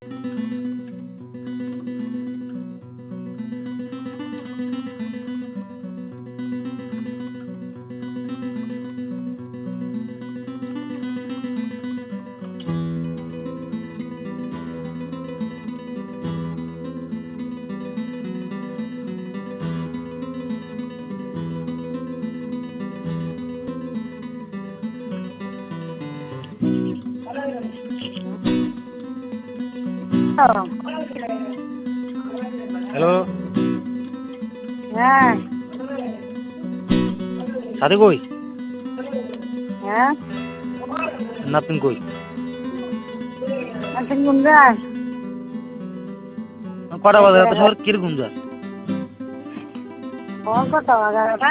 Hello, হ্যাঁ সাথী কই? হ্যাঁ নাতিন কই? আচ্ছা গুঞ্জার কটা বাজে এত সবার কিরকম যা? ফোন কত 11টা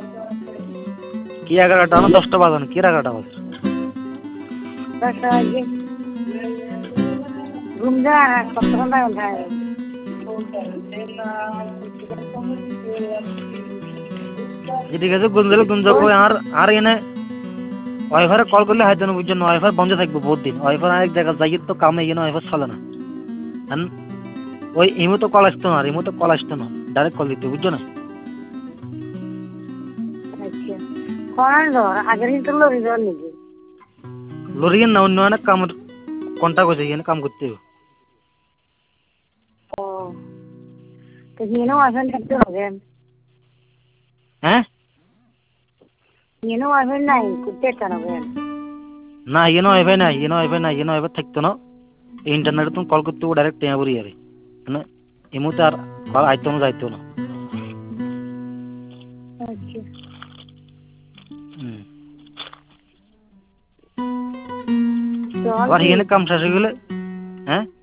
কি 11টা না 10টা বাজে না কি 11টা বাজে? 10টা বাজে গুঞ্জার কতক্ষণ থাকবেন ভাই ঠিক আছে গুঞ্জলে গুঞ্জ কই আর এনে ওয়াইফাই কল করলে হয়তো না বুঝছেন ওয়াইফাই বন্ধ থাকবে বহুত দিন ওয়াইফাই আরেক জায়গা যাই তো কামে এনে ওয়াইফাই চলে না ওই ইমো তো কল আসতো না ইমো তো কল আসতো না ডাইরেক্ট কল দিতে বুঝছো না আচ্ছা কোন ধর আগের দিন তো লরি ধর নাকি লরিয়েন না অন্য অনেক কাম কন্টাক্ট হয়েছে এখানে কাম করতে হবে ও তো নিয়ে আসেন দেখতে হবে হ্যাঁ নিয়ে আসেন নাই করতে চালাবেন না এনে ওয়াইফাই নাই এনে ওয়াইফাই নাই এনে ওয়াইফাই থাকতো না ইন্টারনেটে তুমি কল করতে ডাইরেক্ট টেয়া পড়ি যাবে মানে ইমোতে আর কল আইতো না যাইতো না আচ্ছা আবার চল এখানে কাম শেষ হয়ে গেলে হ্যাঁ